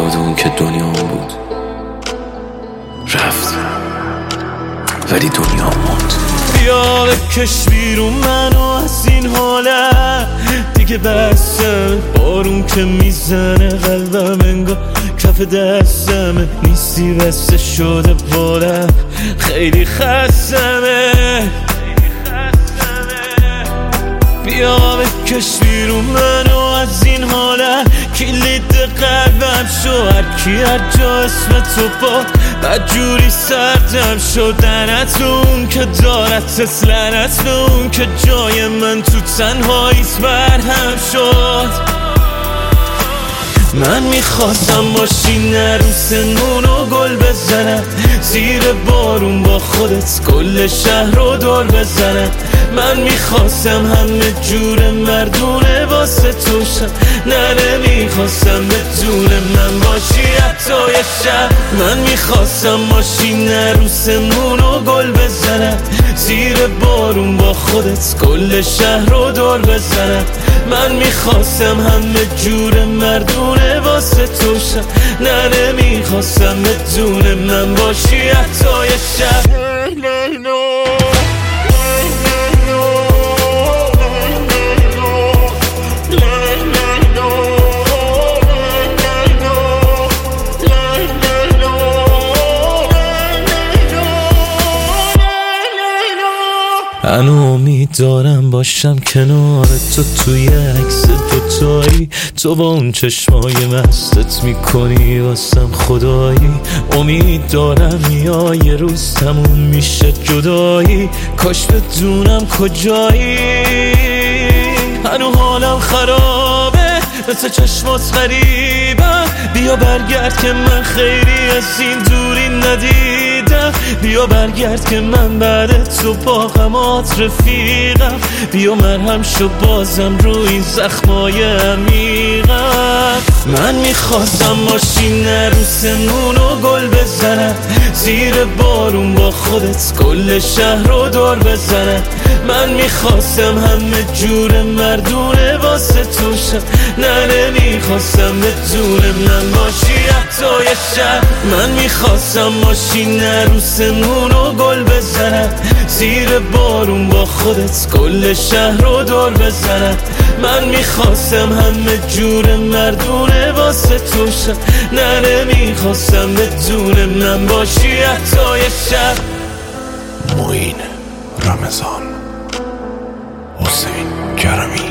یاد اون که دنیا بود رفت ولی دنیا موند. بیا بکش بیرون منو از این حالت دیگه، بسم بارون که میزنه قلبم انگار کف دستمه، نیستی بسته شده بالم خیلی خستمه. بیا بکش بیرون منو از این حالت، کلید قلبم شو هرکی هر جا اسم تو با بدجوری سردم شدنت به اون که دارت تسلنت به اون که جای من تو تنهاییت برهم شد. من میخواستم باشی نروسمون و گل بزنم، زیر بارون با خودت کل شهر رو دور بزنم. من میخواستم همه جور مردونه واسه توشم، نه نمیخواستم بدون من باشی حتی یه شب. من میخواستم باشی نروسمون و گل بزنم، زیر بارون با خودت کل شهر رو دور بزنم. من میخواستم همه جور مردونه واسه توشم، نه نمیخواستم بدون من باشی حتی یه شب. من امید دارم باشم کنار تو توی عکس دوتایی، تو با اون چشمای مستت میکنی واسم خدایی. امید دارم یا یه روز تموم میشه جدایی، کاش بدونم کجایی. هنو حالم خرابه مثل چشمات غریبم، بیا برگرد که من خیلی از این دوری ندیدم. بیا برگرد که من بعد تو با غمات رفیقم، بیا مرهم شو بازم رو این زخمای عمیقم. من میخواستم باشی نروسمون و گل بزنم، زیر بارون با خودت کل شهر رو دور بزنم. من میخواستم همه جور مردونه واسه توشم، نه نمیخواستم بدون من باشی حتی یه شب. من میخواستم باشی نروسمون و گل بزنم، زیر بارون با خودت کل شهر رو دور بزنم. من میخواستم همه جور مردونه واسه توشم، نه نمیخواستم بدون من باشی حتی یه شب. معین رمضان، حسین کرمی.